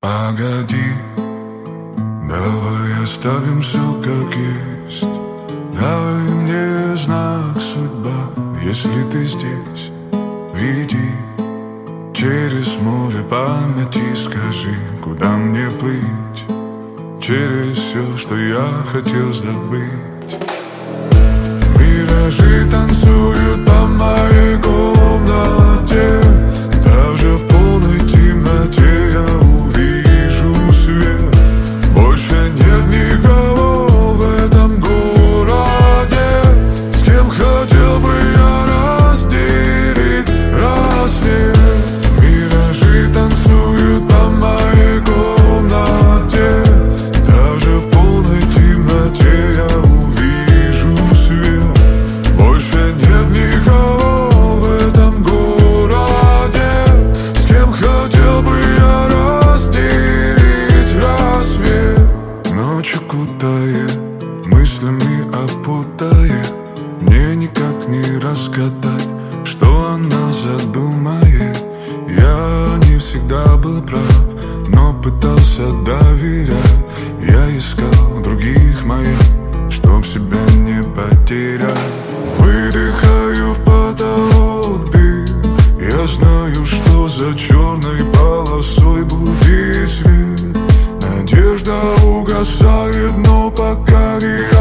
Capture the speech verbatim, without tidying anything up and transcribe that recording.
Погоди, давай оставим все как есть. Давай мне знак, судьба, если ты здесь. Веди через море памяти, скажи, куда мне плыть, через все, что я хотел забыть. Миражи танцуют по моей комнате. Даже в полной темноте я увижу свет. Больше нет никого в этом городе, с кем хотел бы я разделить рассвет. Миражи танцуют по моей комнате. Даже в полной темноте я увижу свет. Больше нет никого в этом городе, с кем хотел бы я разделить рассвет. Ночью кутает, мыслями опутает. Мне никак не разгадать, что она задумает. Я не всегда был прав, но пытался доверять. Я искал других моих, чтоб себя не потерять. Выдыхаю в потолок дым. Я знаю, что за черной полосой будет свет. Надежда угасает, но пока не